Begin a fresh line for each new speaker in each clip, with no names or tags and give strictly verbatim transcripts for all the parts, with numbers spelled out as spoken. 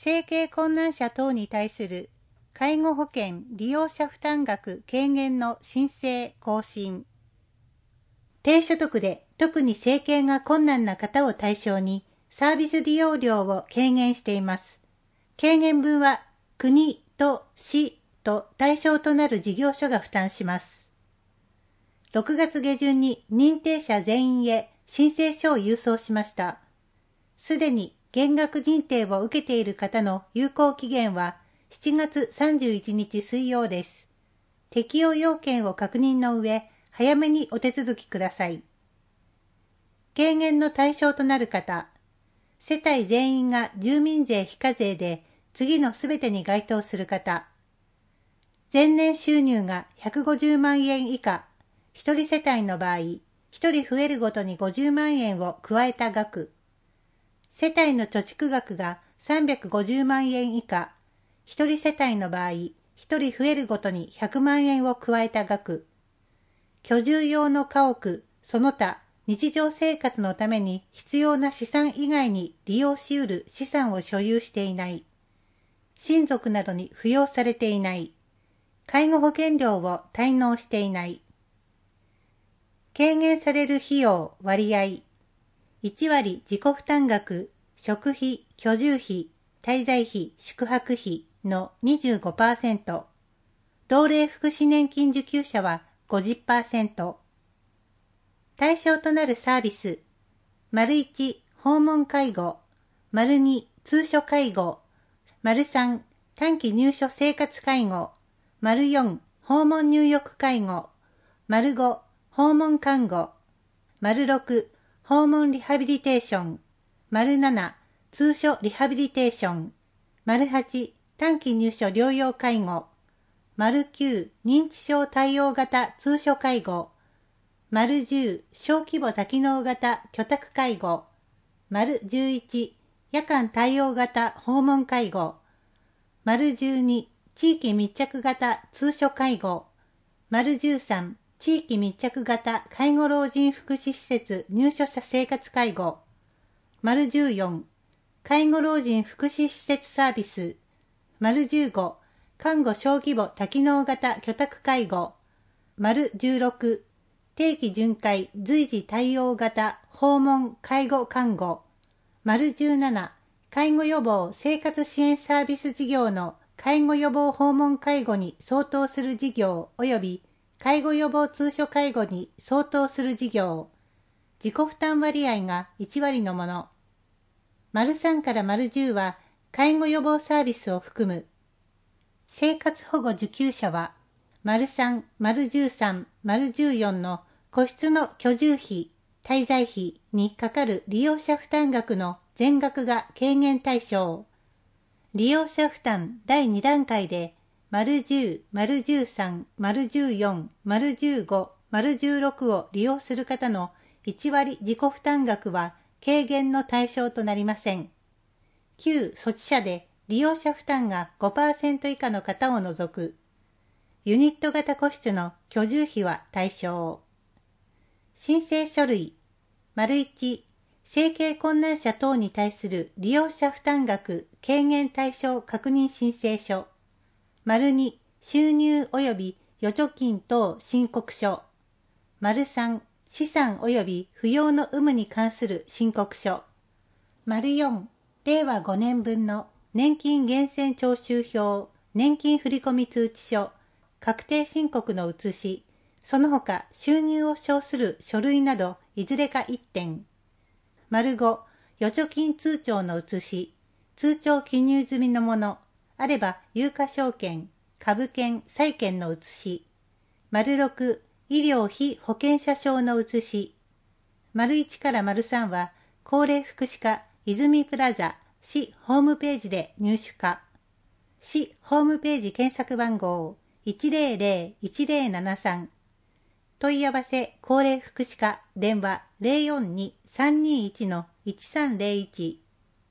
生計困難者等に対する介護保険利用者負担額軽減の申請更新。低所得で特に生計が困難な方を対象にサービス利用料を軽減しています。軽減分は国と市と対象となる事業所が負担します。ろくがつ下旬に認定者全員へ申請書を郵送しました。すでに減額認定を受けている方の有効期限はしちがつさんじゅういちにち水曜です。適用要件を確認の上、早めにお手続きください。軽減の対象となる方、世帯全員が住民税非課税で次のすべてに該当する方、前年収入がひゃくごじゅうまんえん以下、ひとり世帯の場合、ひとり増えるごとにごじゅうまんえんを加えた額、世帯の貯蓄額がさんびゃくごじゅうまんえん以下、ひとり世帯の場合、ひとり増えるごとにひゃくまんえんを加えた額、居住用の家屋、その他、日常生活のために必要な資産以外に利用し得る資産を所有していない、親族などに扶養されていない、介護保険料を滞納していない。軽減される費用割合、いちわり自己負担額、食費、居住費、滞在費、宿泊費の にじゅうごパーセント、老齢福祉年金受給者は ごじゅっパーセント。対象となるサービス、丸いち、訪問介護、丸に、通所介護、丸さん、短期入所生活介護、丸よん、訪問入浴介護、丸ご、訪問看護、丸ろく、訪問リハビリテーション、丸なな、通所リハビリテーション、丸はち、短期入所療養介護、丸きゅう、認知症対応型通所介護、丸じゅう、小規模多機能型居宅介護、丸じゅういち、夜間対応型訪問介護、丸じゅうに、地域密着型通所介護、丸じゅうさん、地域密着型介護老人福祉施設入所者生活介護、丸じゅうよん、介護老人福祉施設サービス、丸じゅうご、看護小規模多機能型居宅介護、丸じゅうろく、定期巡回随時対応型訪問介護看護、丸じゅうなな、介護予防生活支援サービス事業の介護予防訪問介護に相当する事業及び介護予防通所介護に相当する事業、自己負担割合がいちわりのもの。丸さんから丸じゅうは介護予防サービスを含む。生活保護受給者は、丸さん、丸じゅうさん、丸じゅうよんの個室の居住費、滞在費にかかる利用者負担額の全額が軽減対象。利用者負担だいにだんかいで、丸じゅう、丸じゅうさん、丸じゅうよん、丸じゅうご、丸じゅうろくを利用する方のいちわり自己負担額は軽減の対象となりません。旧措置者で利用者負担が ごパーセント 以下の方を除く。ユニット型個室の居住費は対象。申請書類、丸いち、生計困難者等に対する利用者負担額軽減対象確認申請書、丸に、収入及び預貯金等申告書、丸さん、資産及び扶養の有無に関する申告書、丸よん、れいわごねんぶんの年金源泉徴収票、年金振込通知書、確定申告の写し、その他収入を証する書類などいずれかいってん。丸ご、預貯金通帳の写し、通帳記入済みのもの、あれば有価証券、株券、債券の写し。丸ろく、医療費保険者証の写し。丸いちから丸さんは、高齢福祉課泉プラザ市ホームページで入手可。市ホームページ検索番号いちぜろぜろいちぜろななさん。問い合わせ高齢福祉課電話 ゼロよんに さんにいち いちさんゼロいち。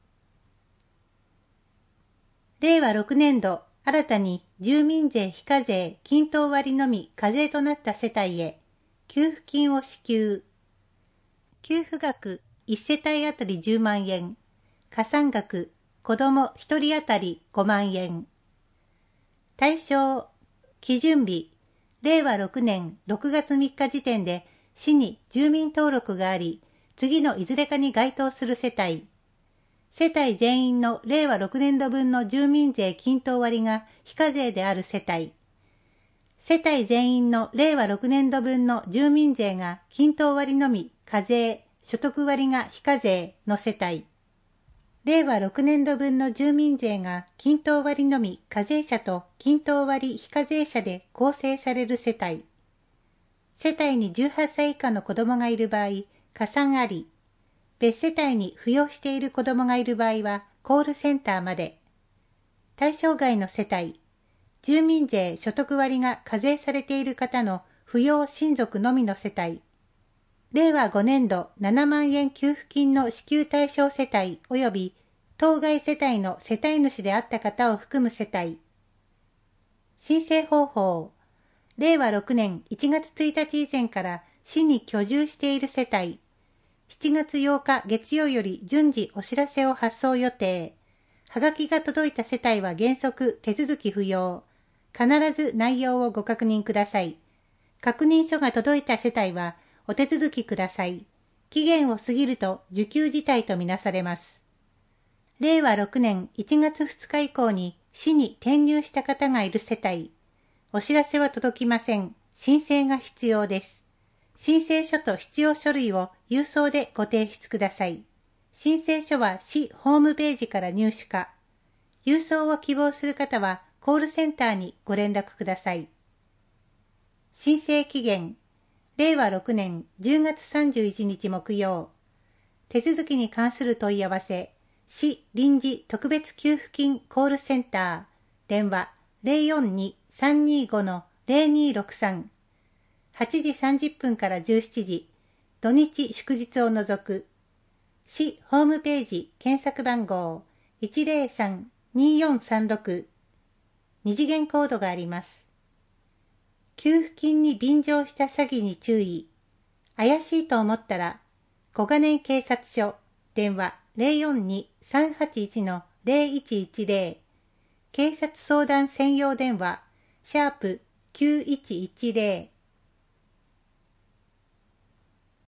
れいわろくねんど新たに住民税非課税均等割のみ課税となった世帯へ給付金を支給。給付額いち世帯あたりじゅうまんえん、加算額子どもひとり当たりごまんえん。対象、基準日、れいわろくねんろくがつみっか時点で市に住民登録があり、次のいずれかに該当する世帯。世帯全員のれいわろくねん度分の住民税均等割が非課税である世帯。世帯全員のれいわろくねん度分の住民税が均等割のみ課税、所得割が非課税の世帯。れいわろくねん度分の住民税が均等割のみ課税者と均等割非課税者で構成される世帯。世帯にじゅうはっさい以下の子供がいる場合、加算あり。別世帯に扶養している子供がいる場合はコールセンターまで。対象外の世帯、住民税所得割が課税されている方の扶養親族のみの世帯。れいわごねん度ななまんえん給付金の支給対象世帯及び当該世帯の世帯主であった方を含む世帯。申請方法、れいわろくねんいちがつついたち以前から市に居住している世帯。しちがつようか月曜より順次お知らせを発送予定。はがきが届いた世帯は原則手続き不要。必ず内容をご確認ください。確認書が届いた世帯はお手続きください。期限を過ぎると受給事態とみなされます。れいわろくねんいちがつふつか以降に市に転入した方がいる世帯。お知らせは届きません。申請が必要です。申請書と必要書類を郵送でご提出ください。申請書は市ホームページから入手か、郵送を希望する方はコールセンターにご連絡ください。申請期限、れいわろくねんじゅうがつさんじゅういちにち木曜。手続きに関する問い合わせ、市臨時特別給付金コールセンター、電話 ゼロよんに さんにご ゼロにろくさん。はちじさんじゅっぷんからじゅうしちじ、土日祝日を除く。市ホームページ検索番号 いちゼロさん によんさんろく。二次元コードがあります。給付金に便乗した詐欺に注意。怪しいと思ったら、小金井警察署、電話 ゼロよんに さんはちいち ゼロいちいちゼロ。警察相談専用電話、シャープきゅういちいちゼロ。